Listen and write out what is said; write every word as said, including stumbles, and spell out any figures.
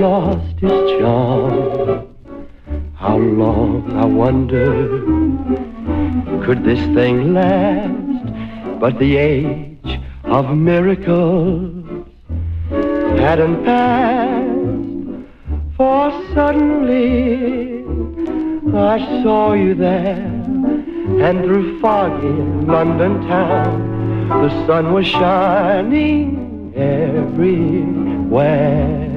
lost his charm. How long, I wonder, could this thing last? But the age of miracles hadn't passed, for suddenly I saw you there, and through foggy London town the sun was shining everywhere.